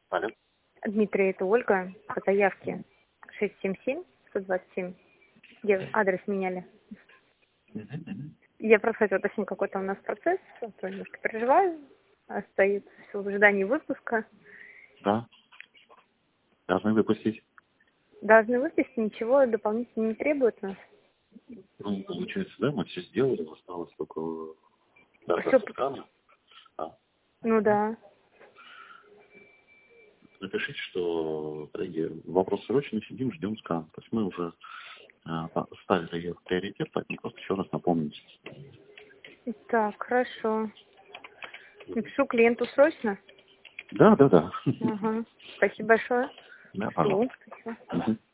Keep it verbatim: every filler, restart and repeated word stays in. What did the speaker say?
Алло. Дмитрий, это Ольга по заявке шесть семь семь сто двадцать семь, где адрес меняли. Мгм. Я просто хотела уточнить, какой-то у нас процесс, а то немножко переживаю, остается все в ожидании выпуска. Да. Должны выпустить. Должны выпустить, ничего дополнительно не требует нас. Ну, получается, да, мы все сделали, осталось только Всё дождаться п- скана. А. Ну да. Напишите, что, коллеги, вопрос срочный, сидим, ждем скан. То есть мы уже а, по- ставили ее в приоритет, поэтому просто еще раз напомните. Так, хорошо. Напишу клиенту срочно. Да, да, да. Ага. Спасибо большое. Да, Жду. пожалуйста. Спасибо. Мгм.